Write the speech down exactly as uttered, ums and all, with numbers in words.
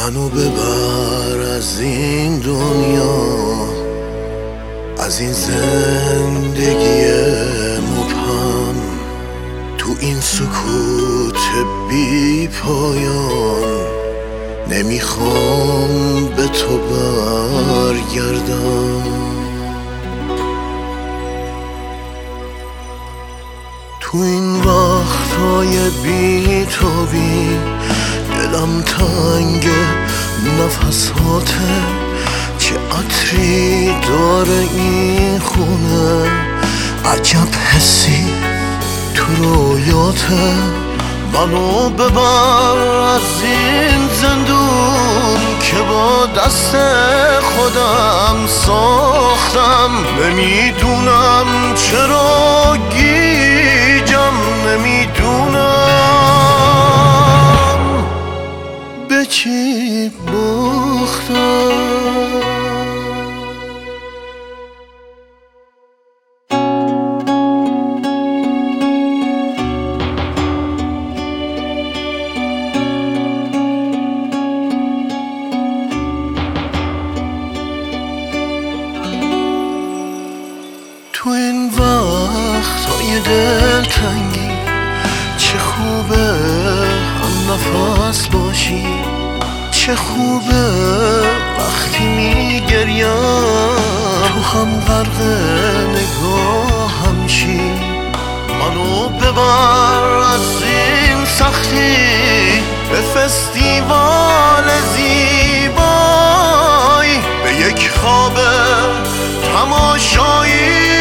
منو ببر از این دنیا، از این زندگی مبهم، تو این سکوت بی پایان. نمیخوام به تو برگردم. تو این وقتهای بی تو بی دلم تنگه، نفساته چه عطری داره این خونه، عجب حسی تو رویاته. منو ببر از این زندون که با دست خودم ساختم. نمیدونم چرا گیجم، نمیدونم به چی باختم. تو این وقتهای دلتنگی چه خوبه هم نفس باشی، چه خوبه وقتی میگریم تو هم غرق نگاهم شی. منو ببر از این سختی به فستیوال زیبایی، به یک خواب تماشایی